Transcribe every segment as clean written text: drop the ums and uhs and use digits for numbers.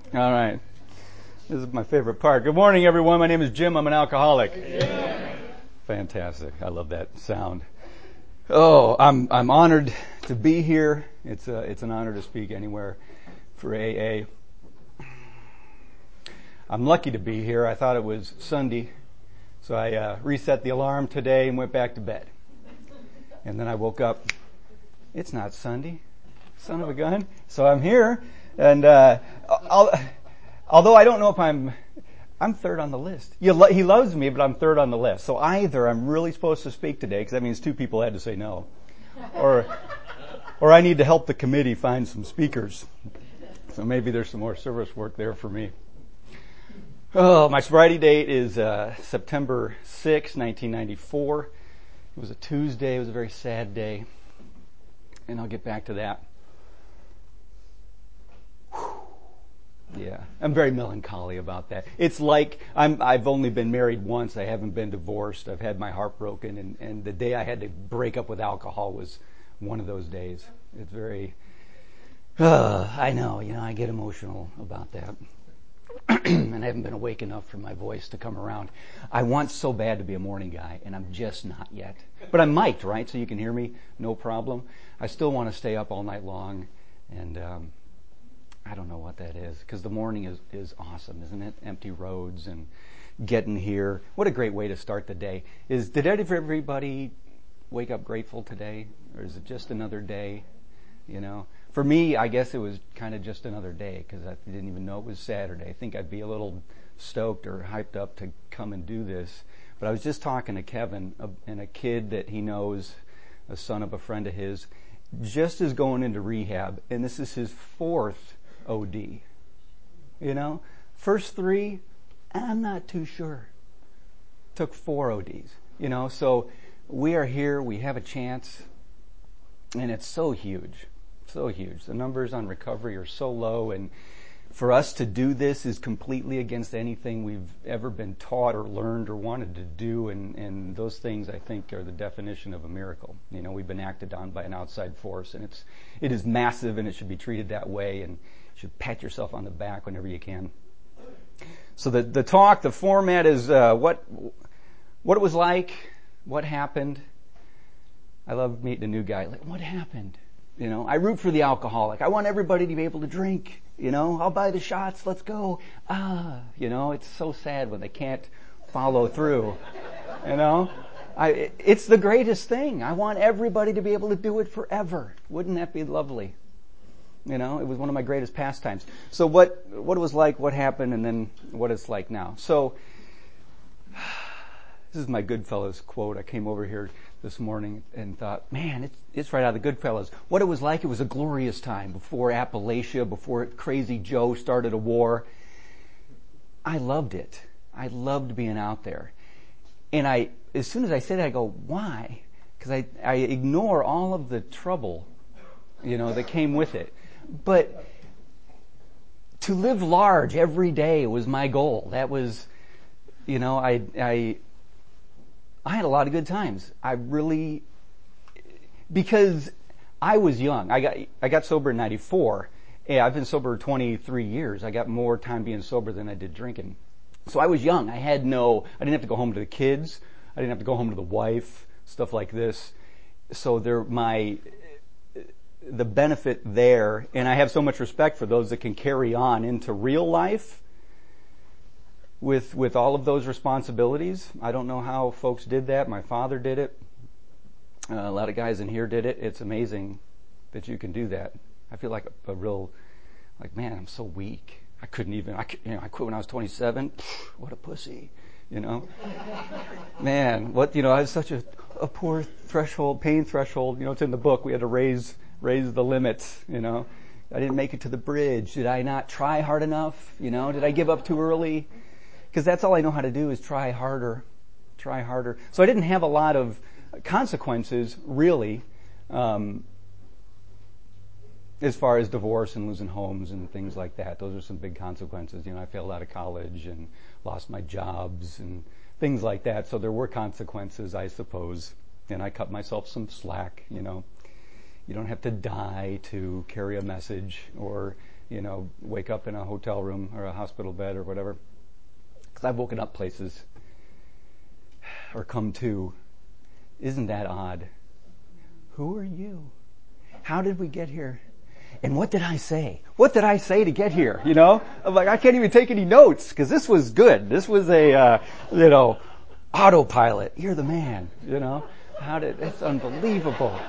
All right. This is my favorite part. Good morning, everyone. My name is Jim. I'm an alcoholic. Yeah. Fantastic. I love that sound. Oh, I'm honored to be here. It's an honor to speak anywhere for AA. I'm lucky to be here. I thought it was Sunday, so I reset the alarm today and went back to bed. And then I woke up. It's not Sunday. Son of a gun. So I'm here, and although I don't know if I'm third on the list. He loves me, but I'm third on the list. So either I'm really supposed to speak today, because that means two people had to say no, or I need to help the committee find some speakers. So maybe there's some more service work there for me. Oh, my sobriety date is September 6, 1994. It was a Tuesday. It was a very sad day, and I'll get back to that. Yeah, I'm very melancholy about that. It's like I've only been married once. I haven't been divorced. I've had my heart broken, and the day I had to break up with alcohol was one of those days. It's very, I know, I get emotional about that. And I haven't been awake enough for my voice to come around. I want so bad to be a morning guy, and I'm just not yet. But I'm mic'd, right? So you can hear me, no problem. I still want to stay up all night long, and I don't know what that is, because the morning is awesome, isn't it? Empty roads and getting here. What a great way to start the day. Did everybody wake up grateful today? Or is it just another day? For me, I guess it was kind of just another day, because I didn't even know it was Saturday. I think I'd be a little stoked or hyped up to come and do this. But I was just talking to Kevin, and a kid that he knows, a son of a friend of his, just is going into rehab, and this is his fourth OD. First three, I'm not too sure. Took 4 ODs. So we are here, we have a chance, and it's so huge. So huge. The numbers on recovery are so low, and for us to do this is completely against anything we've ever been taught or learned or wanted to do, and those things, I think, are the definition of a miracle. We've been acted on by an outside force, and it is massive, and it should be treated that way, and you should pat yourself on the back whenever you can. So the format is what it was like, what happened. I love meeting a new guy. Like, what happened? I root for the alcoholic. I want everybody to be able to drink. I'll buy the shots. Let's go. It's so sad when they can't follow through. It's the greatest thing. I want everybody to be able to do it forever. Wouldn't that be lovely? It was one of my greatest pastimes. So what it was like, what happened, and then what it's like now. So this is my Goodfellas quote. I came over here this morning and thought, man, it's right out of the Goodfellas. What it was like, it was a glorious time before Appalachia, before Crazy Joe started a war. I loved it. I loved being out there. And as soon as I say that, I go, why? Because I ignore all of the trouble, that came with it. But to live large every day was my goal. That was, I had a lot of good times. Because I was young. I got sober in 94. Yeah, I've been sober 23 years. I got more time being sober than I did drinking. So I was young. I didn't have to go home to the kids. I didn't have to go home to the wife, stuff like this. So the benefit there, and I have so much respect for those that can carry on into real life with all of those responsibilities. I don't know how folks did that. My father did it. A lot of guys in here did it. It's amazing that you can do that. I feel like a real, man, I'm so weak. I quit when I was 27. What a pussy, Man, I was such a poor pain threshold. It's in the book. We had to raise the limits, I didn't make it to the bridge. Did I not try hard enough? Did I give up too early? Because that's all I know how to do is try harder. So I didn't have a lot of consequences, really, as far as divorce and losing homes and things like that. Those are some big consequences. I failed out of college and lost my jobs and things like that. So there were consequences, I suppose. And I cut myself some slack, You don't have to die to carry a message or wake up in a hotel room or a hospital bed or whatever. Because I've woken up places or come to. Isn't that odd? Who are you? How did we get here? And what did I say? What did I say to get here? I'm like, I can't even take any notes because this was good. This was a, autopilot. You're the man, it's unbelievable.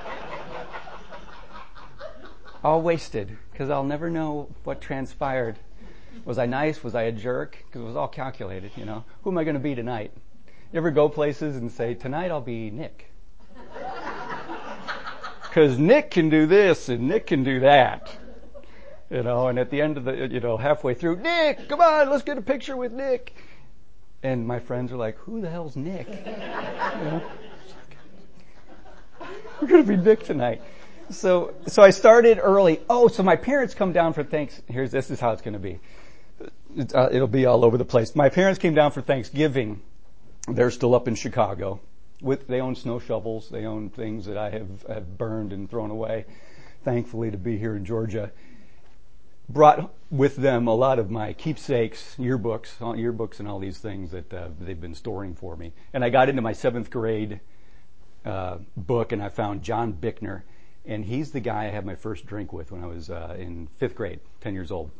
All wasted because I'll never know what transpired. Was I nice? Was I a jerk? Because it was all calculated, Who am I going to be tonight? You ever go places and say, tonight I'll be Nick? Because Nick can do this and Nick can do that. And at the end of the, halfway through, Nick, come on, let's get a picture with Nick. And my friends are like, who the hell's Nick? We're going to be Nick tonight. So I started early. So my parents come down for this is how it's going to be. It'll be all over the place. My parents came down for Thanksgiving. They're still up in Chicago. They own snow shovels. They own things that I have burned and thrown away. Thankfully to be here in Georgia. Brought with them a lot of my keepsakes, yearbooks and all these things that they've been storing for me. And I got into my 7th grade book and I found John Bickner. And he's the guy I had my first drink with when I was in 5th grade, 10 years old.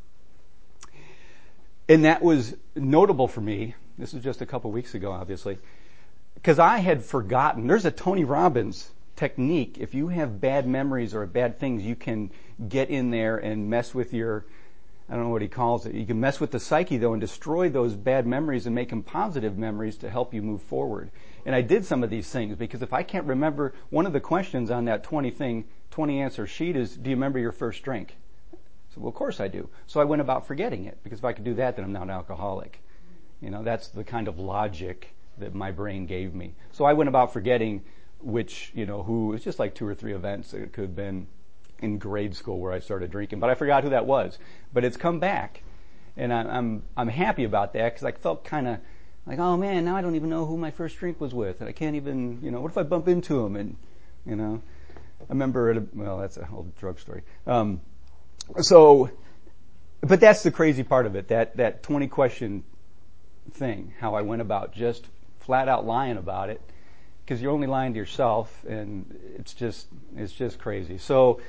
And that was notable for me. This was just a couple weeks ago, obviously. Because I had forgotten, there's a Tony Robbins technique. If you have bad memories or bad things, you can get in there and mess with I don't know what he calls it. You can mess with the psyche, though, and destroy those bad memories and make them positive memories to help you move forward. And I did some of these things because if I can't remember, one of the questions on that 20 answer sheet is, do you remember your first drink? So, well, of course I do. So I went about forgetting it because if I could do that, then I'm not an alcoholic. That's the kind of logic that my brain gave me. So I went about forgetting who, it's just like 2 or 3 events that it could have been in grade school where I started drinking, but I forgot who that was. But it's come back, and I'm happy about that because I felt kind of like, oh man, now I don't even know who my first drink was with, and I can't even, what if I bump into him? And I remember that's a whole drug story. But that's the crazy part of it, that 20 question thing, how I went about just flat out lying about it, because you're only lying to yourself, and it's just crazy. So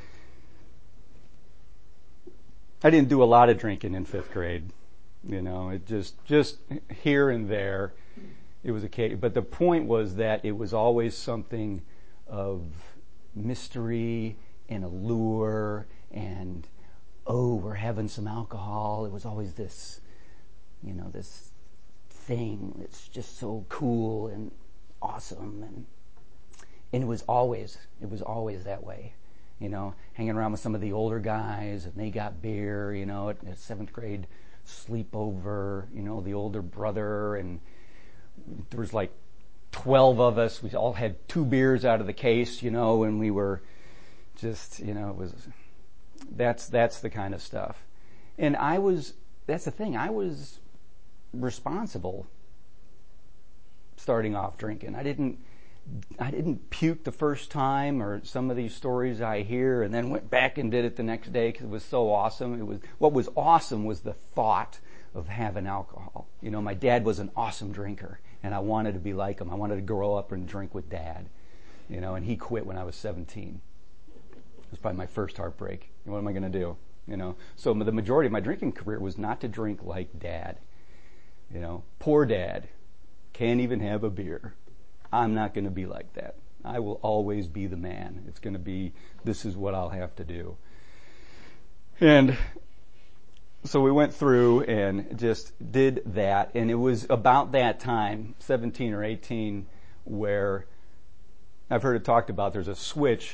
I didn't do a lot of drinking in 5th grade, it just here and there, it was occasional. But the point was that it was always something of mystery and allure, and we're having some alcohol. It was always this, this thing that's just so cool and awesome, and it was always that way, hanging around with some of the older guys, and they got beer, at 7th grade sleepover, the older brother, and there was like 12 of us. We all had 2 beers out of the case, and we were just, it was, that's the kind of stuff. And that's the thing, I was responsible starting off drinking. I didn't puke the first time, or some of these stories I hear, and then went back and did it the next day because it was so awesome. What was awesome was the thought of having alcohol. My dad was an awesome drinker, and I wanted to be like him. I wanted to grow up and drink with Dad, and he quit when I was 17. It was probably my first heartbreak. What am I going to do? So the majority of my drinking career was not to drink like Dad. Poor Dad. Can't even have a beer. I'm not going to be like that. I will always be the man. It's going to be, this is what I'll have to do. And so we went through and just did that. And it was about that time, 17 or 18, where I've heard it talked about there's a switch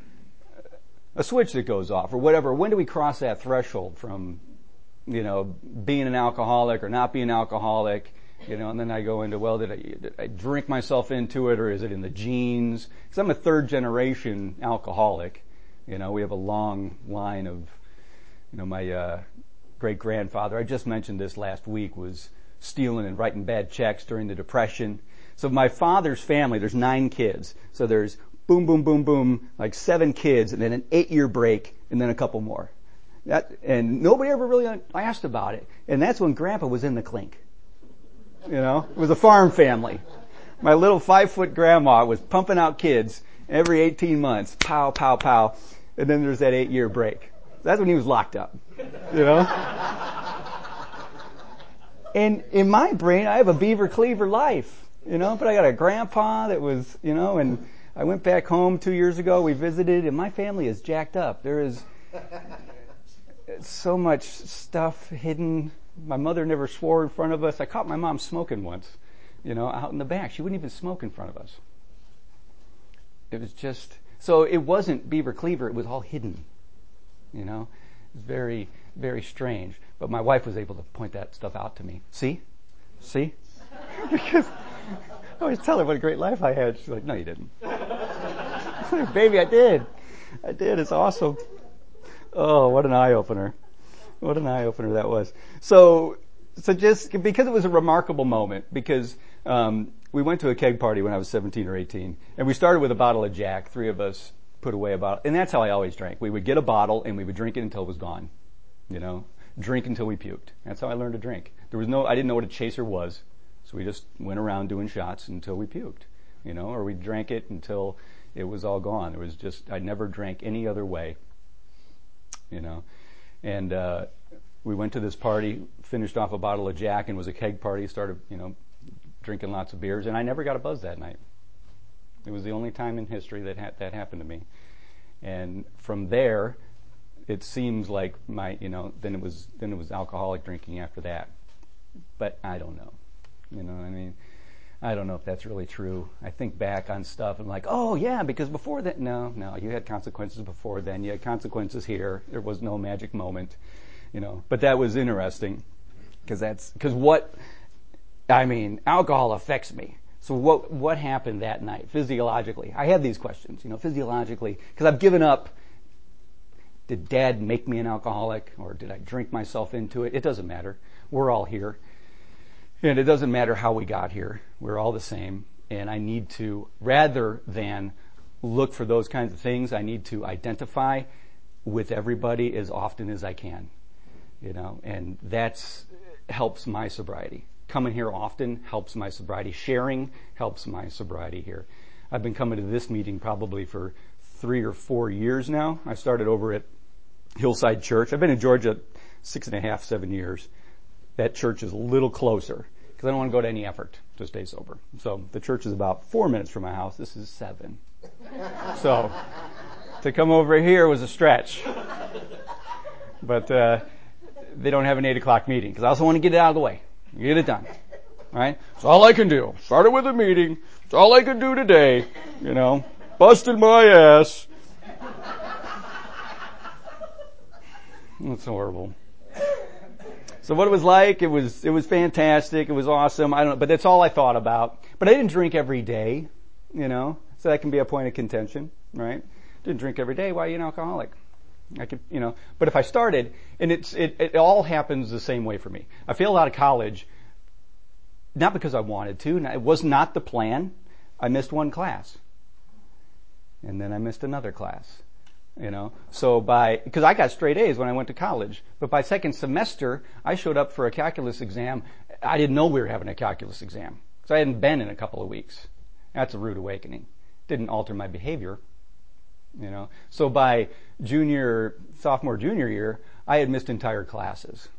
that goes off or whatever. When do we cross that threshold from, being an alcoholic or not being an alcoholic? And then I go into, well, did I drink myself into it, or is it in the genes? Because I'm a 3rd generation alcoholic. We have a long line of, my great grandfather. I just mentioned this last week, was stealing and writing bad checks during the Depression. So my father's family, there's 9 kids. So there's boom, boom, boom, boom, like 7 kids, and then an 8-year break, and then a couple more. And nobody ever really asked about it. And that's when Grandpa was in the clink. It was a farm family. My little 5-foot grandma was pumping out kids every 18 months. Pow, pow, pow. And then there's that 8-year break. That's when he was locked up. And in my brain, I have a Beaver Cleaver life. But I got a grandpa that was, and I went back home 2 years ago. We visited, and my family is jacked up. There is so much stuff hidden. My mother never swore in front of us. I caught my mom smoking once, out in the back. She wouldn't even smoke in front of us. It was just, so it wasn't Beaver Cleaver. It was all hidden, It was very, very strange. But my wife was able to point that stuff out to me. See? Because I always tell her what a great life I had. She's like, no, you didn't. Like, baby, I did. It's awesome. Oh, what an eye-opener. What an eye-opener that was. So just because it was a remarkable moment, because we went to a keg party when I was 17 or 18, and we started with a bottle of Jack. 3 of us put away a bottle, and that's how I always drank. We would get a bottle, and we would drink it until it was gone. Drink until we puked. That's how I learned to drink. I didn't know what a chaser was, so we just went around doing shots until we puked, or we drank it until it was all gone. It was just, I never drank any other way, And we went to this party, finished off a bottle of Jack, and it was a keg party, started, drinking lots of beers, and I never got a buzz that night. It was the only time in history that happened to me. And from there, it seems like then it was alcoholic drinking after that. But I don't know. I don't know if that's really true. I think back on stuff and like, oh yeah, because before that, no, you had consequences before then. You had consequences here. There was no magic moment, But that was interesting because alcohol affects me. So what happened that night physiologically? I had these questions, physiologically, because I've given up. Did Dad make me an alcoholic, or did I drink myself into it? It doesn't matter. We're all here. And it doesn't matter how we got here. We're all the same. And I need to, rather than look for those kinds of things, I need to identify with everybody as often as I can. And that's helps my sobriety. Coming here often helps my sobriety. Sharing helps my sobriety here. I've been coming to this meeting probably for 3 or 4 years now. I started over at Hillside Church. I've been in Georgia 6.5, 7 years. That church is a little closer because I don't want to go to any effort to stay sober. So the church is about 4 minutes from my house. This is 7. So to come over here was a stretch. But they don't have an 8 o'clock meeting because I also want to get it out of the way. Get it done. All right? It's all I can do. Started with a meeting. It's all I can do today. Busted my ass. That's horrible. So what it was like, it was fantastic. It was awesome. I don't know, but that's all I thought about. But I didn't drink every day, so that can be a point of contention, right? Didn't drink every day. Why are you an alcoholic? I could, but if I started, and it all happens the same way for me. I failed out of college, not because I wanted to. It was not the plan. I missed one class. And then I missed another class, So because I got straight A's when I went to college, but by second semester, I showed up for a calculus exam. I didn't know we were having a calculus exam because I hadn't been in a couple of weeks. That's a rude awakening. Didn't alter my behavior, So by sophomore, junior year, I had missed entire classes.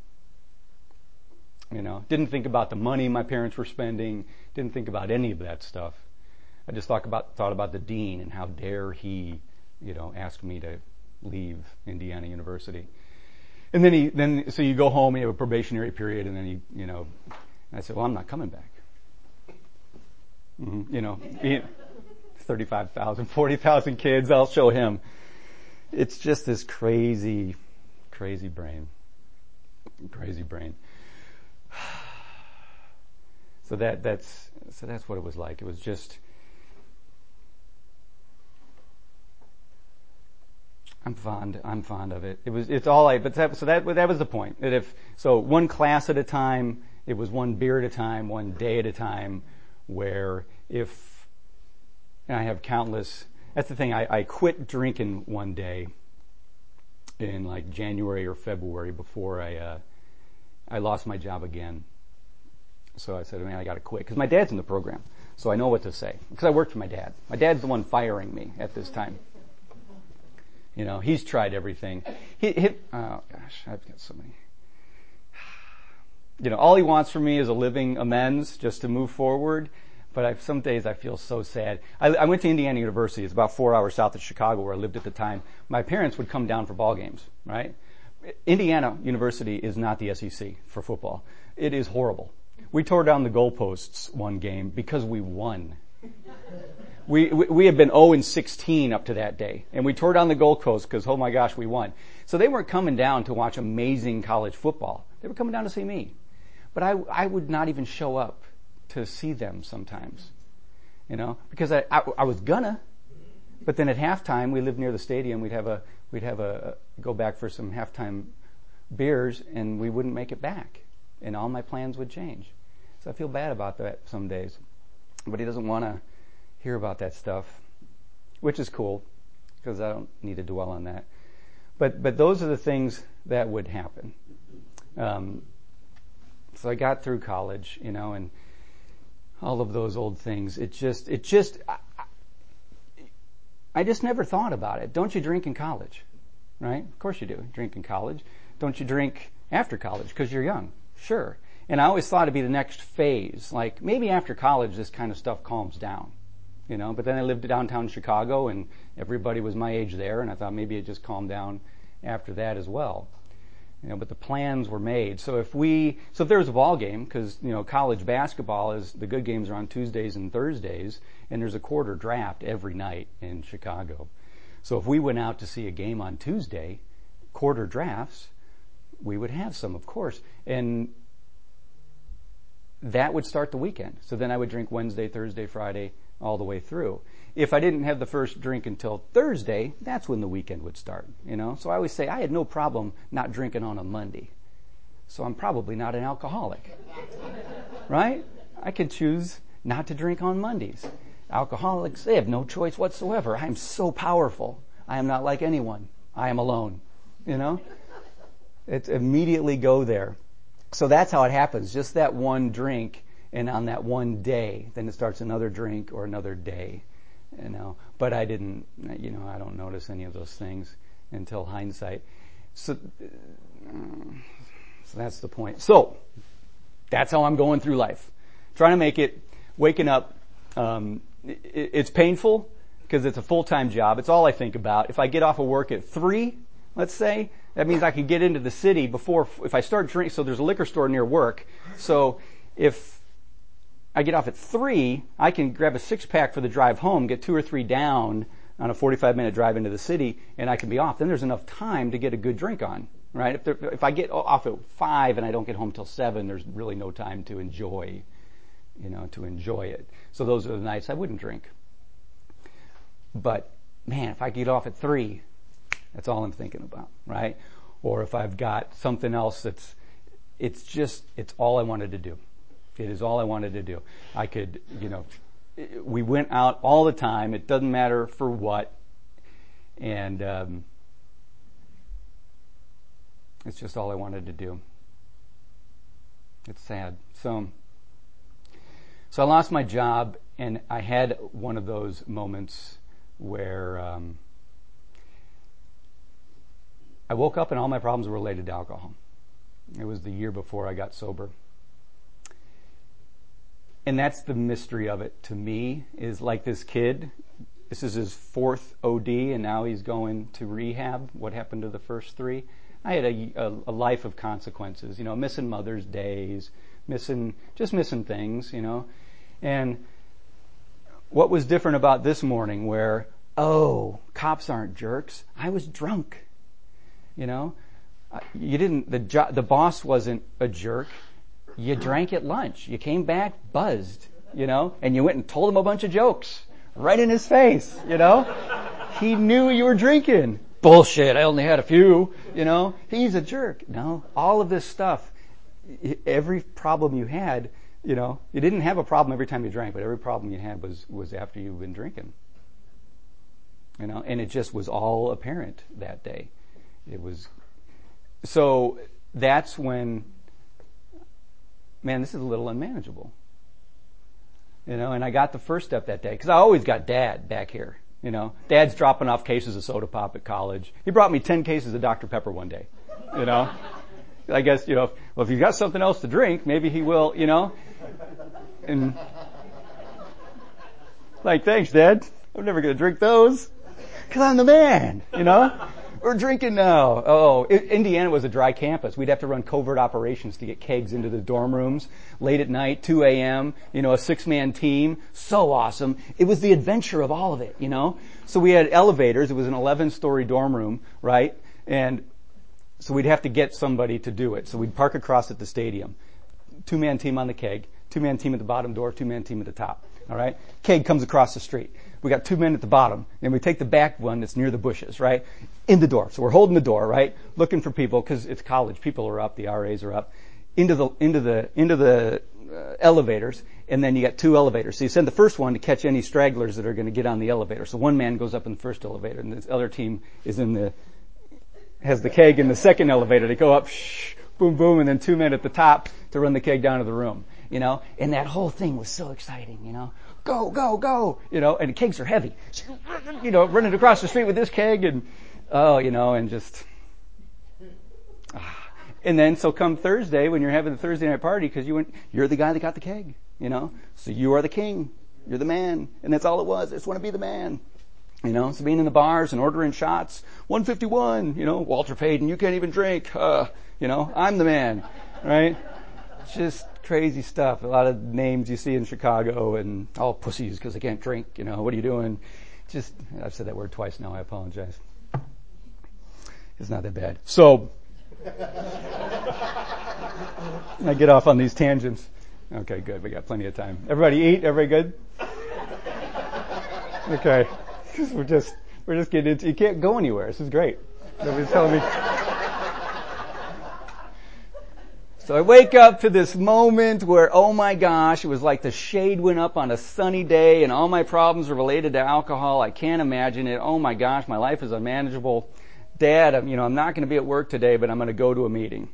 Didn't think about the money my parents were spending. Didn't think about any of that stuff. I just thought about the dean and how dare he, ask me to leave Indiana University. And then so you go home, you have a probationary period, and then I said, well, I'm not coming back. 35,000, 40,000 kids, I'll show him. It's just this crazy, crazy brain. Crazy brain. So that's what it was like. It was just, I'm fond of it. It's all so that was the point. So one class at a time, it was one beer at a time, one day at a time, where and I have countless, that's the thing, I quit drinking one day, in like January or February before I lost my job again. So I said, man, I got to quit because my dad's in the program, so I know what to say because I worked for my dad. My dad's the one firing me at this time. You know, he's tried everything. Oh gosh, I've got so many. You know, all he wants from me is a living amends just to move forward. But some days I feel so sad. I went to Indiana University. It's about 4 hours south of Chicago where I lived at the time. My parents would come down for ball games, right? Indiana University is not the SEC for football. It is horrible. We tore down the goalposts one game because we won. We had been 0-16 up to that day. And we tore down the goalposts because, oh my gosh, we won. So they weren't coming down to watch amazing college football. They were coming down to see me. But I would not even show up to see them sometimes, you know, because I was gonna, but then at halftime we lived near the stadium. We'd have a go back for some halftime beers, and we wouldn't make it back, and all my plans would change. So I feel bad about that some days, but he doesn't want to hear about that stuff, which is cool because I don't need to dwell on that. But those are the things that would happen. So I got through college, you know, and all of those old things. I just never thought about it. Don't you drink in college? Right? Of course you do. Drink in college. Don't you drink after college because you're young? Sure. And I always thought it'd be the next phase. Like maybe after college this kind of stuff calms down. You know, but then I lived downtown Chicago and everybody was my age there, and I thought maybe it just calmed down after that as well. You know, but the plans were made. So if there was a ball game, because, you know, college basketball is, the good games are on Tuesdays and Thursdays, and there's a quarter draft every night in Chicago. So if we went out to see a game on Tuesday, quarter drafts, we would have some, of course. And that would start the weekend. So then I would drink Wednesday, Thursday, Friday, all the way through. If I didn't have the first drink until Thursday, that's when the weekend would start, you know? So I always say I had no problem not drinking on a Monday. So I'm probably not an alcoholic, right? I could choose not to drink on Mondays. Alcoholics, they have no choice whatsoever. I am so powerful. I am not like anyone. I am alone, you know? It's immediately go there. So that's how it happens. Just that one drink, and on that one day, then it starts another drink or another day. You know, but I didn't, you know, I don't notice any of those things until hindsight. So that's the point. So that's how I'm going through life. Trying to make it, waking up. It's painful because it's a full-time job. It's all I think about. If I get off of work at 3, let's say, that means I could get into the city before, if I start drinking, so there's a liquor store near work. So if I get off at 3, I can grab a 6-pack for the drive home, get 2 or 3 down on a 45-minute drive into the city, and I can be off. Then there's enough time to get a good drink on, right? If I get off at 5 and I don't get home till 7, there's really no time to enjoy, you know, it. So those are the nights I wouldn't drink. But, man, if I get off at 3, that's all I'm thinking about, right? Or if I've got something else it's all I wanted to do. It is all I wanted to do. I could, you know, we went out all the time. It doesn't matter for what. And it's just all I wanted to do. It's sad. So I lost my job, and I had one of those moments where I woke up and all my problems were related to alcohol. It was the year before I got sober. And that's the mystery of it to me, is like this kid. This is his 4th OD, and now he's going to rehab. What happened to the first 3? I had a life of consequences, you know, missing Mother's Days, missing things, you know. And what was different about this morning where, cops aren't jerks. I was drunk, you know. The boss wasn't a jerk. You drank at lunch. You came back buzzed, you know, and you went and told him a bunch of jokes right in his face, you know. He knew you were drinking. Bullshit, I only had a few, you know. He's a jerk. No, all of this stuff, every problem you had, you know, you didn't have a problem every time you drank, but every problem you had was after you've been drinking. You know, and it just was all apparent that day. It was, so that's when, man, this is a little unmanageable. And I got the first step that day, because I always got Dad back here. Dad's dropping off cases of soda pop at college. He brought me 10 cases of Dr. Pepper one day. I guess, well, if you've got something else to drink, maybe he will, And, like, thanks, Dad. I'm never going to drink those. Because I'm the man, We're drinking now. Oh, Indiana was a dry campus. We'd have to run covert operations to get kegs into the dorm rooms late at night, 2 a.m., a 6-man team. So awesome. It was the adventure of all of it, So we had elevators. It was an 11-story dorm room, right? And so we'd have to get somebody to do it. So we'd park across at the stadium. 2-man team on the keg, 2-man team at the bottom door, 2-man team at the top. All right? Keg comes across the street. We got 2 men at the bottom, and we take the back one that's near the bushes, right? In the door. So we're holding the door, right? Looking for people, because it's college. People are up, the RAs are up. Into the elevators, and then you got 2 elevators. So you send the first one to catch any stragglers that are going to get on the elevator. So 1 man goes up in the first elevator, and the other team has the keg in the second elevator. They go up, boom, boom, and then 2 men at the top to run the keg down to the room, And that whole thing was so exciting, Go, go, go, and the kegs are heavy. Running across the street with this keg and, and just, And then, so come Thursday, when you're having the Thursday night party, because you're the guy that got the keg, So you are the king. You're the man. And that's all it was. I just want to be the man. So being in the bars and ordering shots. 151, Walter Payton, you can't even drink. I'm the man, right? Just crazy stuff. A lot of names you see in Chicago and all pussies because they can't drink. What are you doing? I've said that word twice now. I apologize. It's not that bad. So, I get off on these tangents. Okay, good. We got plenty of time. Everybody eat? Everybody good? Okay. We're just getting into, you can't go anywhere. This is great. Nobody's telling me. So I wake up to this moment where, oh my gosh, it was like the shade went up on a sunny day and all my problems are related to alcohol. I can't imagine it. Oh my gosh, my life is unmanageable. Dad, I'm not going to be at work today, but I'm going to go to a meeting.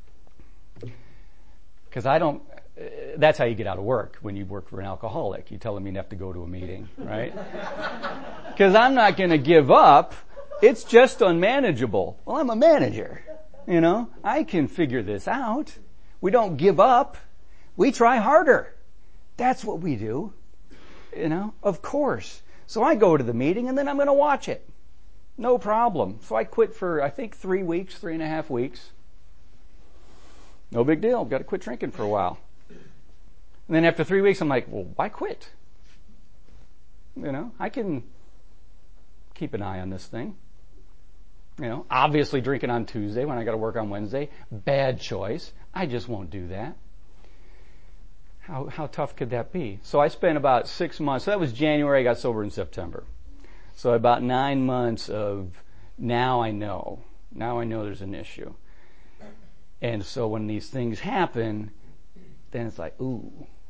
Because that's how you get out of work when you work for an alcoholic. You tell them you have to go to a meeting, right? Because I'm not going to give up. It's just unmanageable. Well, I'm a manager. I can figure this out. We don't give up. We try harder. That's what we do. Of course. So I go to the meeting and then I'm going to watch it. No problem. So I quit for, I think, 3.5 weeks. No big deal. I've got to quit drinking for a while. And then after 3 weeks, I'm like, well, why quit? I can keep an eye on this thing. Obviously drinking on Tuesday when I got to work on Wednesday. Bad choice. I just won't do that. How tough could that be? So I spent about 6 months. So that was January. I got sober in September. So about 9 months of now I know there's an issue. And so when these things happen, then it's like, ooh.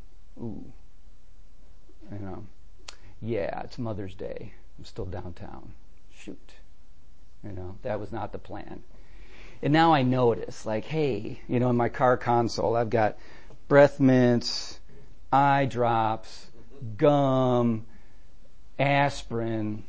Yeah, it's Mother's Day. I'm still downtown. Shoot. That was not the plan. And now I notice, like, hey, in my car console, I've got breath mints, eye drops, gum, aspirin.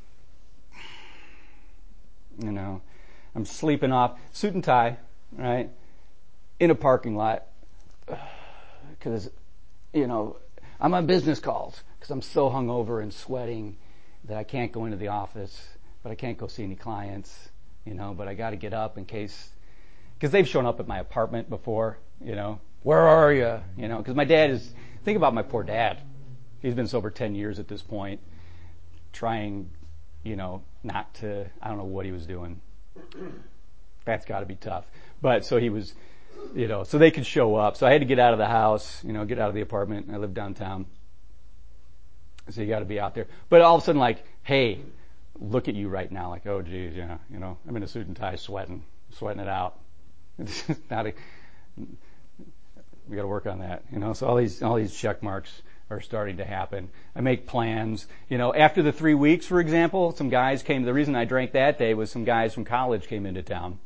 I'm sleeping off, suit and tie, right, in a parking lot, because, I'm on business calls because I'm so hungover and sweating that I can't go into the office, but I can't go see any clients, but I got to get up in case, because they've shown up at my apartment before, where are you? Because my dad think about my poor dad. He's been sober 10 years at this point, trying, not to, I don't know what he was doing. That's got to be tough. But so he was, so they could show up. So I had to get out of the house, get out of the apartment. I live downtown. So you got to be out there. But all of a sudden, like, hey, look at you right now. Like, oh, geez, yeah, I'm in a suit and tie sweating it out. It's not we got to work on that, So all these check marks are starting to happen. I make plans. After the 3 weeks, for example, some guys came. The reason I drank that day was some guys from college came into town.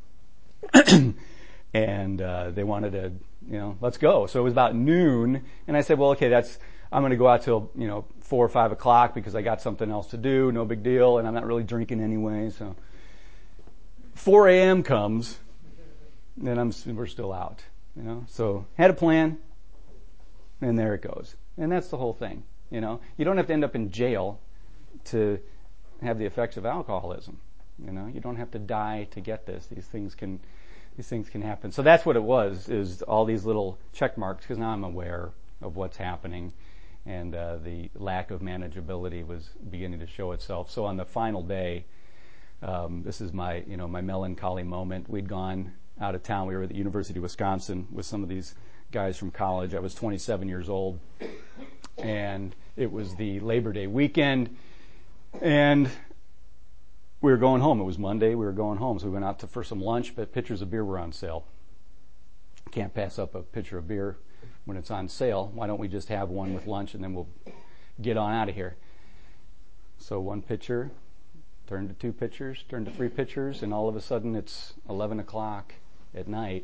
And they wanted to, let's go. So it was about noon, and I said, well, okay, I'm going to go out till, 4 or 5 o'clock because I got something else to do, no big deal, and I'm not really drinking anyway, so 4 a.m. comes, and we're still out, So had a plan, and there it goes. And that's the whole thing, You don't have to end up in jail to have the effects of alcoholism, You don't have to die to get this. These things can happen. So that's what it was, is all these little check marks, because now I'm aware of what's happening, and the lack of manageability was beginning to show itself. So on the final day, this is my melancholy moment. We'd gone out of town. We were at the University of Wisconsin with some of these guys from college. I was 27 years old, and it was the Labor Day weekend, and we were going home. It was Monday. We were going home, so we went out for some lunch, but pitchers of beer were on sale. Can't pass up a pitcher of beer when it's on sale. Why don't we just have one with lunch, and then we'll get on out of here? So one pitcher turned to 2 pitchers, turned to 3 pitchers, and all of a sudden it's 11 o'clock at night,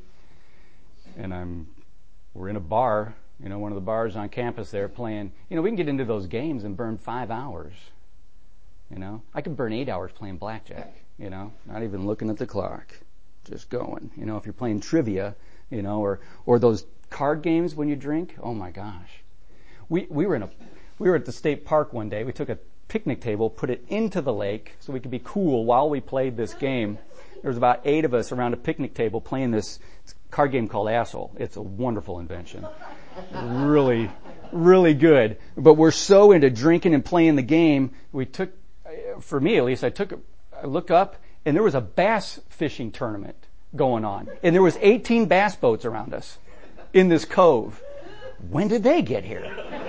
and we're in a bar, one of the bars on campus there, playing. We can get into those games and burn 5 hours. I could burn 8 hours playing blackjack, not even looking at the clock, just going. If you're playing trivia, or those card games when you drink, oh my gosh. We were at the state park one day. We took a picnic table, put it into the lake so we could be cool while we played this game. There was about 8 of us around a picnic table playing this card game called Asshole. It's a wonderful invention. Really, really good. But we're so into drinking and playing the game, for me at least, I looked up, and there was a bass fishing tournament going on. And there was 18 bass boats around us in this cove. When did they get here?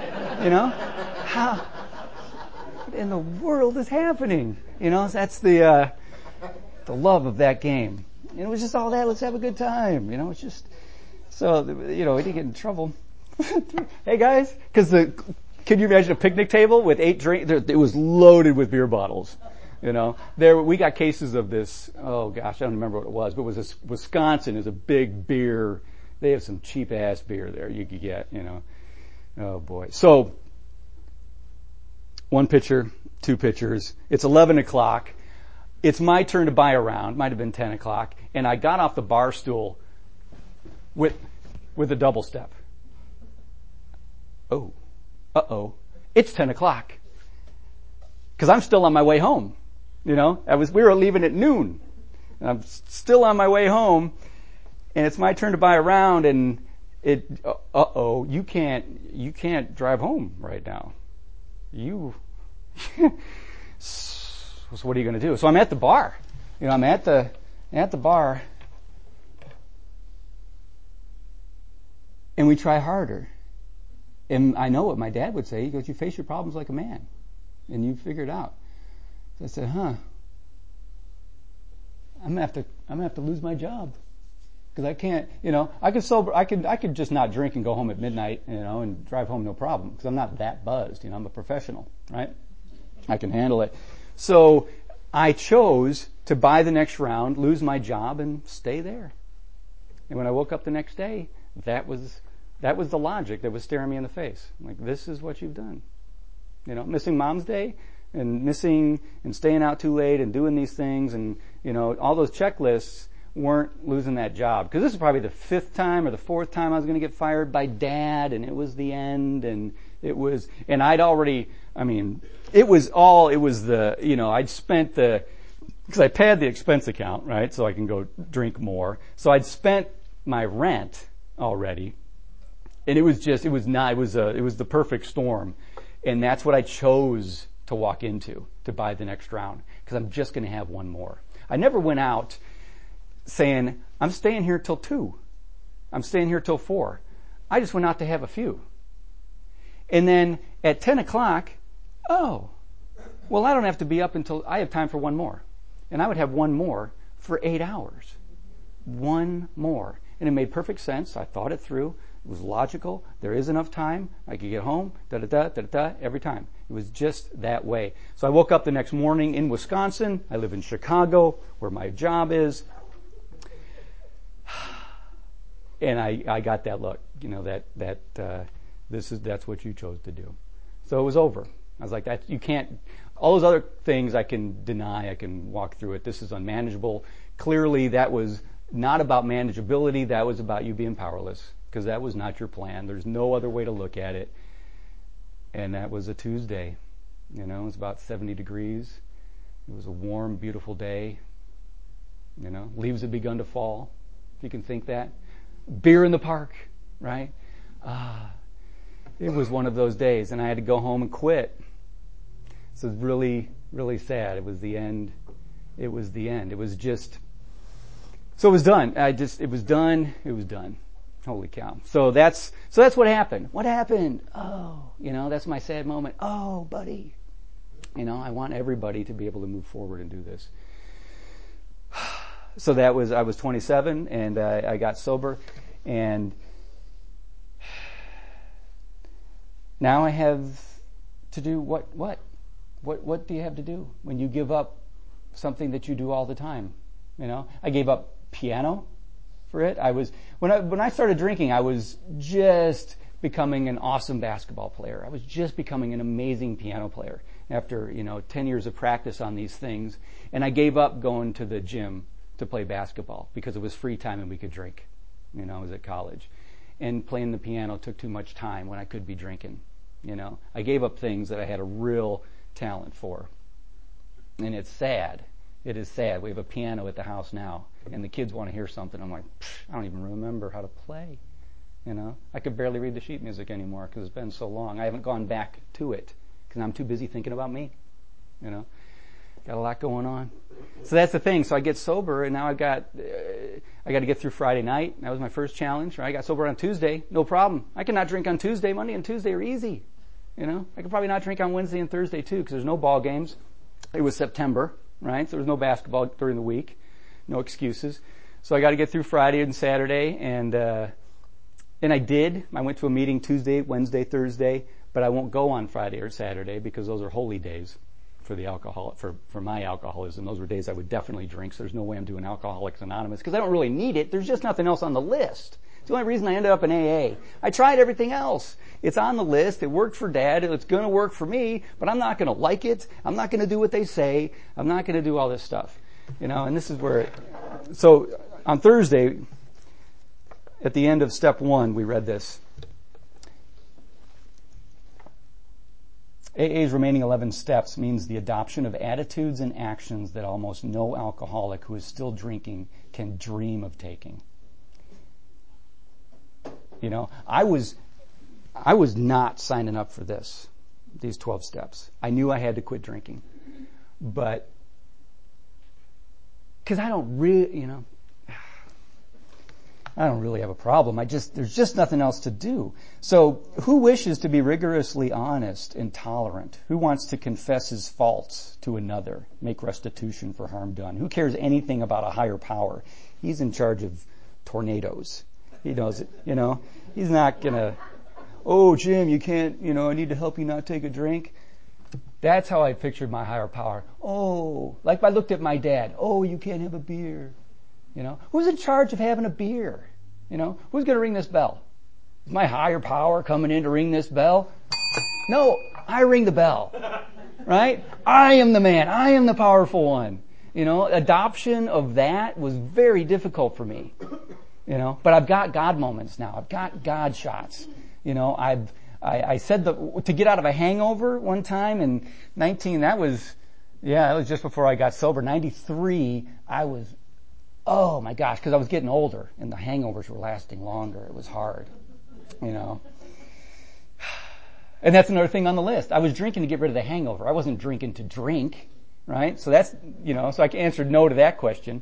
How? What in the world is happening? That's the love of that game. It was just all that. Let's have a good time. It's just so we didn't get in trouble. Hey guys, because can you imagine a picnic table with 8 drinks? It was loaded with beer bottles. We got cases of this. Oh gosh, I don't remember what it was, but it was Wisconsin is a big beer. They have some cheap ass beer there you could get. Oh boy. So 1 pitcher, 2 pitchers. It's 11 o'clock. It's my turn to buy a round. Might have been 10 o'clock, and I got off the bar stool with a double step. Oh. Uh-oh, it's 10 o'clock. Because I'm still on my way home. We were leaving at noon. And I'm still on my way home, and it's my turn to buy a round, and you can't drive home right now. So what are you going to do? So I'm at the bar. I'm at the bar, and we try harder. And I know what my dad would say. He goes, "You face your problems like a man, and you figure it out." So I said, I'm gonna have to lose my job because I can't. I could just not drink and go home at midnight, and drive home no problem because I'm not that buzzed. I'm a professional, right? I can handle it. So I chose to buy the next round, lose my job, and stay there. And when I woke up the next day, that was the logic that was staring me in the face. Like, this is what you've done. Missing Mom's Day and missing and staying out too late and doing these things and, all those checklists weren't losing that job. Because this is probably the 5th time or the 4th time I was going to get fired by Dad, and it was the end, and I'd already, I'd spent because I paid the expense account, right, so I can go drink more. So I'd spent my rent already. And it was the perfect storm. And that's what I chose to walk into, to buy the next round, because I'm just going to have one more. I never went out saying, I'm staying here till 2. I'm staying here till 4. I just went out to have a few. And then at 10 o'clock, I don't have to be up until I have time for one more. And I would have one more for 8 hours. One more. And it made perfect sense. I thought it through. It was logical. There is enough time. I could get home, every time. It was just that way. So I woke up the next morning in Wisconsin. I live in Chicago, where my job is. And I got that look, that's what you chose to do. So it was over. I was like, that you can't, all those other things I can deny, I can walk through it. This is unmanageable. Clearly that was not about manageability, that was about you being powerless, because that was not your plan. There's no other way to look at it. And that was a Tuesday. It was about 70 degrees. It was a warm, beautiful day. Leaves had begun to fall, if you can think that. Beer in the park, right? It was one of those days, and I had to go home and quit. So it was really, really sad. It was the end. It was the end. It was just, so it was done. It was done. It was done. Holy cow. So that's what happened. What happened? Oh, that's my sad moment. Oh, buddy. I want everybody to be able to move forward and do this. So I was 27 and I got sober, and now I have to do what do you have to do when you give up something that you do all the time? I gave up piano for it. When I started drinking, I was just becoming an awesome basketball player. I was just becoming an amazing piano player after 10 years of practice on these things, and I gave up going to the gym to play basketball because it was free time and we could drink. I was at college. And playing the piano took too much time when I could be drinking. I gave up things that I had a real talent for. And it's sad. It is sad. We have a piano at the house now, and the kids want to hear something. I'm like, I don't even remember how to play. I could barely read the sheet music anymore because it's been so long. I haven't gone back to it because I'm too busy thinking about me. Got a lot going on. So that's the thing. So I get sober, and now I got to get through Friday night. That was my first challenge. Right? I got sober on Tuesday. No problem. I cannot drink on Tuesday. Monday and Tuesday are easy. I could probably not drink on Wednesday and Thursday too because there's no ball games. It was September, right? So there was no basketball during the week. No excuses. So I got to get through Friday and Saturday, and I did. I went to a meeting Tuesday, Wednesday, Thursday, but I won't go on Friday or Saturday because those are holy days for the for my alcoholism. Those were days I would definitely drink, so there's no way I'm doing Alcoholics Anonymous because I don't really need it. There's just nothing else on the list. It's the only reason I ended up in AA. I tried everything else. It's on the list. It worked for Dad. It's going to work for me, but I'm not going to like it. I'm not going to do what they say. I'm not going to do all this stuff. And this is where so on Thursday, at the end of step 1, we read this. AA's remaining 11 steps means the adoption of attitudes and actions that almost no alcoholic who is still drinking can dream of taking. I was not signing up for these 12 steps. I knew I had to quit drinking. But, because I don't really have a problem. There's just nothing else to do. So, who wishes to be rigorously honest and tolerant? Who wants to confess his faults to another, make restitution for harm done? Who cares anything about a higher power? He's in charge of tornadoes. He knows it, He's not gonna, oh, Jim, you can't, I need to help you not take a drink. That's how I pictured my higher power. Oh, like I looked at my dad. Oh, you can't have a beer. Who's in charge of having a beer? Who's going to ring this bell? Is my higher power coming in to ring this bell? No, I ring the bell, right? I am the man. I am the powerful one. Adoption of that was very difficult for me, but I've got God moments now. I've got God shots. I said to get out of a hangover one time in 19, that was just before I got sober. 93, oh my gosh, because I was getting older and the hangovers were lasting longer. It was hard, And that's another thing on the list. I was drinking to get rid of the hangover. I wasn't drinking to drink, right? So that's, so I answered no to that question.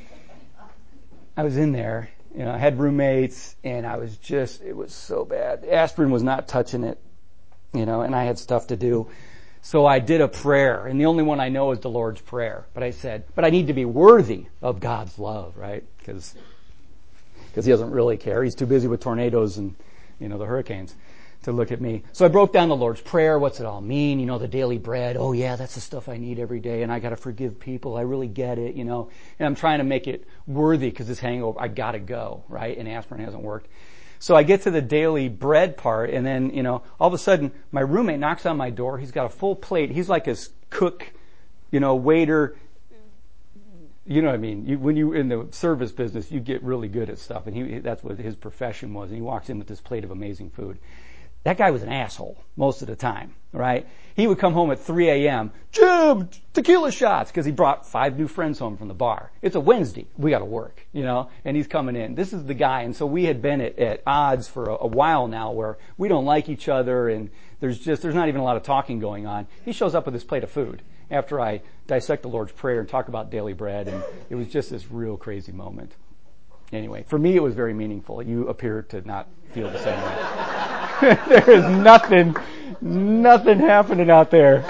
I was in there, I had roommates and it was so bad. Aspirin was not touching it, and I had stuff to do. So I did a prayer, and the only one I know is the Lord's Prayer. But I said, but I need to be worthy of God's love, right? Because he doesn't really care. He's too busy with tornadoes and the hurricanes, to look at me. So I broke down the Lord's Prayer. What's it all mean? The daily bread. Oh yeah, that's the stuff I need every day, and I got to forgive people. I really get it, And I'm trying to make it worthy because this hangover, I got to go, right? And aspirin hasn't worked. So I get to the daily bread part, and then, all of a sudden, my roommate knocks on my door. He's got a full plate. He's like a cook, waiter. You know what I mean? When you're in the service business, you get really good at stuff, and that's what his profession was. And he walks in with this plate of amazing food. That guy was an asshole most of the time, right? He would come home at 3 a.m. Jim, tequila shots, because he brought 5 new friends home from the bar. It's a Wednesday. We got to work, and he's coming in. This is the guy. And so we had been at odds for a while now where we don't like each other, and there's not even a lot of talking going on. He shows up with this plate of food after I dissect the Lord's Prayer and talk about daily bread, and it was just this real crazy moment. Anyway, for me it was very meaningful. You appear to not feel the same way. There is nothing happening out there.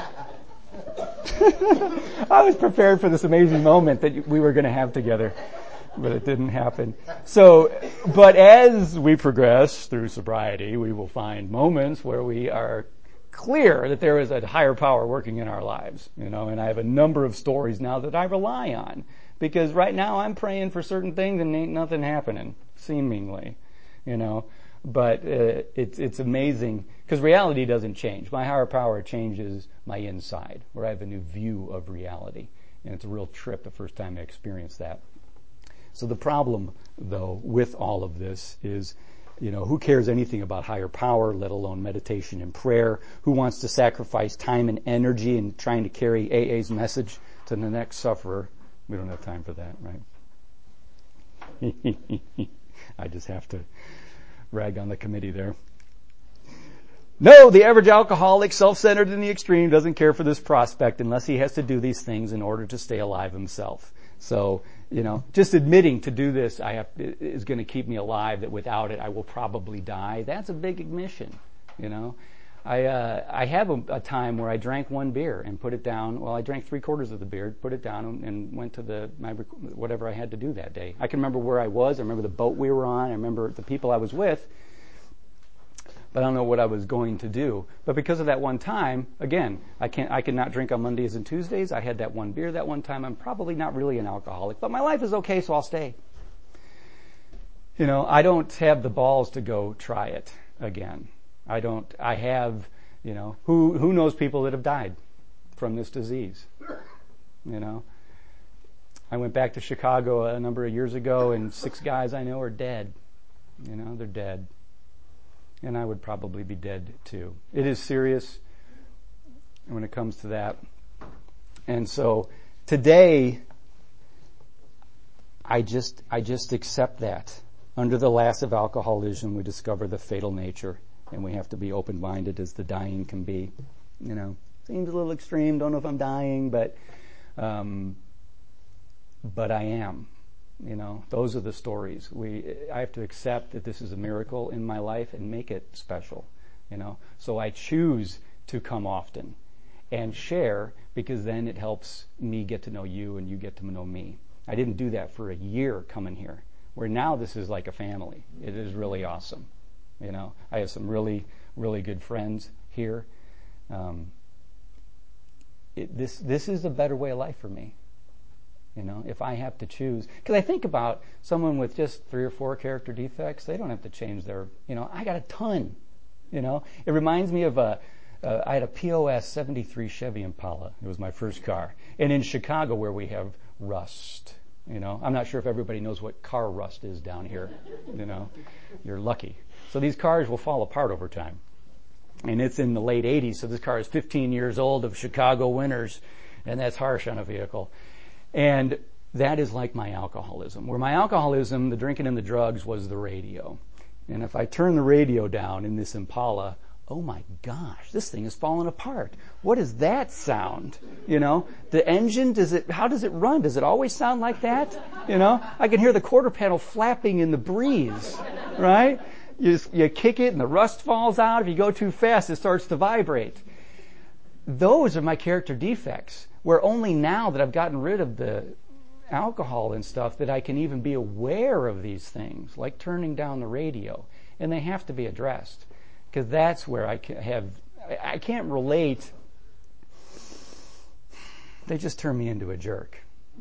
I was prepared for this amazing moment that we were going to have together, but it didn't happen. But as we progress through sobriety, we will find moments where we are clear that there is a higher power working in our lives, and I have a number of stories now that I rely on, because right now I'm praying for certain things and ain't nothing happening, seemingly, But it's amazing because reality doesn't change. My higher power changes my inside, where I have a new view of reality. And it's a real trip the first time I experienced that. So the problem, though, with all of this is, who cares anything about higher power, let alone meditation and prayer? Who wants to sacrifice time and energy in trying to carry AA's message to the next sufferer? We don't have time for that, right? I just have to rag on the committee there. No, the average alcoholic, self-centered in the extreme, doesn't care for this prospect unless he has to do these things in order to stay alive himself. So, just admitting to do this is going to keep me alive, that without it I will probably die. That's a big admission, I have a time where I drank 1 beer and put it down. Well, I drank 3/4 of the beer, put it down, and went to whatever I had to do that day. I can remember where I was. I remember the boat we were on. I remember the people I was with. But I don't know what I was going to do. But because of that one time, again, I could not drink on Mondays and Tuesdays. I had that 1 beer that one time. I'm probably not really an alcoholic, but my life is okay, so I'll stay. I don't have the balls to go try it again. I have, who knows people that have died from this disease? I went back to Chicago a number of years ago, and 6 guys I know are dead. They're dead. And I would probably be dead too. It is serious when it comes to that. And so today, I just accept that. Under the lash of alcoholism, we discover the fatal nature. And we have to be open-minded as the dying can be. Seems a little extreme. Don't know if I'm dying, but I am. Those are the stories. I have to accept that this is a miracle in my life and make it special. So I choose to come often and share, because then it helps me get to know you and you get to know me. I didn't do that for a year coming here, where now this is like a family. It is really awesome. I have some really, really good friends here. This is a better way of life for me. If I have to choose, because I think about someone with just 3 or 4 character defects, they don't have to change their. I got a ton. It reminds me of I had a POS 73 Chevy Impala. It was my first car, and in Chicago where we have rust. I'm not sure if everybody knows what car rust is down here. You're lucky. So these cars will fall apart over time. And it's in the late 80s, so this car is 15 years old of Chicago winters, and that's harsh on a vehicle. And that is like my alcoholism. Where my alcoholism, the drinking and the drugs, was the radio. And if I turn the radio down in this Impala, oh my gosh, this thing is falling apart. What is that sound? The engine, how does it run? Does it always sound like that? I can hear the quarter panel flapping in the breeze, right? You kick it and the rust falls out. If you go too fast, it starts to vibrate. Those are my character defects, where only now that I've gotten rid of the alcohol and stuff that I can even be aware of these things, like turning down the radio. and they have to be addressed, because that's where I can't relate. They just turn me into a jerk,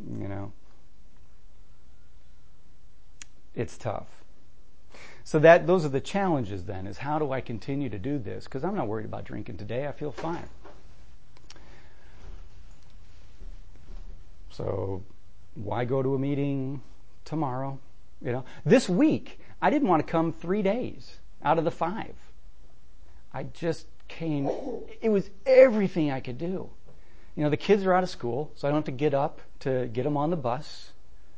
It's tough. So those are the challenges then, is how do I continue to do this? Because I'm not worried about drinking today. I feel fine. So why go to a meeting tomorrow? This week, I didn't want to come 3 days out of the 5. I just came. It was everything I could do. The kids are out of school, so I don't have to get up to get them on the bus.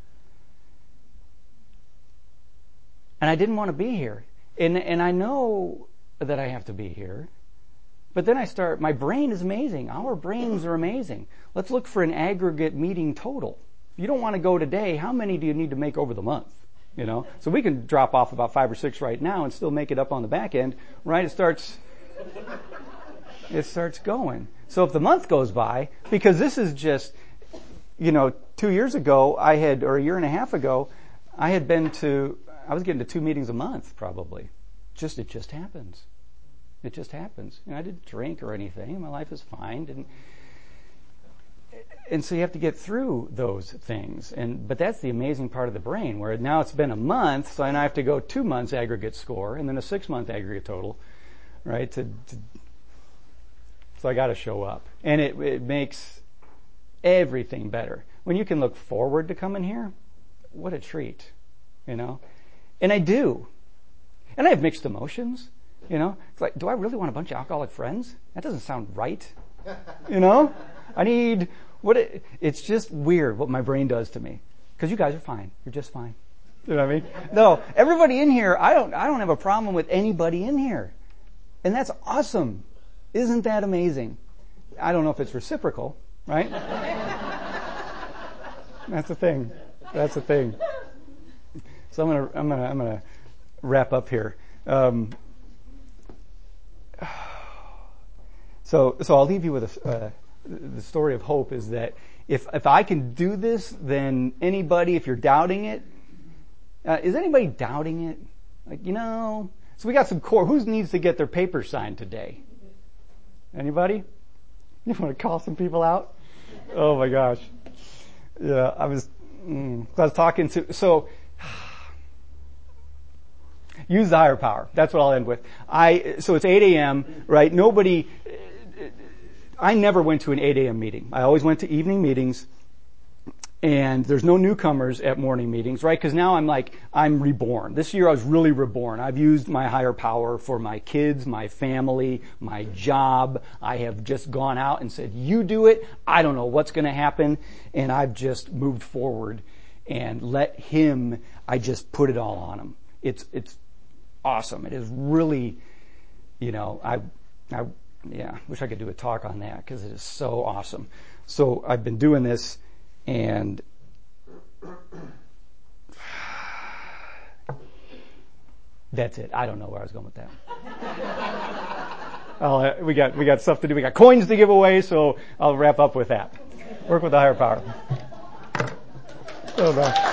And I didn't want to be here. And I know that I have to be here. But then my brain is amazing. Our brains are amazing. Let's look for an aggregate meeting total. If you don't want to go today, how many do you need to make over the month? So we can drop off about 5 or 6 right now and still make it up on the back end, right? It starts going. So if the month goes by, because this is just, 2 years ago, or a year and a half ago, I was getting to 2 meetings a month probably. It just happens. It just happens. I didn't drink or anything. My life is fine. And so you have to get through those things. But that's the amazing part of the brain, where now it's been a month, so now I have to go 2 months aggregate score and then a 6-month aggregate total, right? So I got to show up. And it makes everything better. When you can look forward to coming here, what a treat, And I do. And I have mixed emotions, It's like, do I really want a bunch of alcoholic friends? That doesn't sound right, I need... It's just weird what my brain does to me. Because you guys are fine. You're just fine. You know what I mean? No, everybody in here, I don't have a problem with anybody in here. And that's awesome. Isn't that amazing? I don't know if it's reciprocal, right? That's the thing. So I'm gonna wrap up here. So I'll leave you with the story of hope is that if I can do this, then anybody, if you're doubting it, is anybody doubting it? So we got some core. Who needs to get their papers signed today? Anybody? You want to call some people out? Oh my gosh. Yeah, I was talking to, so use the higher power. That's what I'll end with. So it's 8 a.m., right? I never went to an 8 a.m. meeting. I always went to evening meetings, and there's no newcomers at morning meetings, right? Because now I'm reborn. This year I was really reborn. I've used my higher power for my kids, my family, my job. I have just gone out and said, you do it. I don't know what's going to happen. And I've just moved forward and let him, I just put it all on him. It's awesome. It is really, wish I could do a talk on that because it is so awesome. So I've been doing this, and that's it. I don't know where I was going with that. We got stuff to do. We got coins to give away, so I'll wrap up with that. Work with the higher power. Oh, no.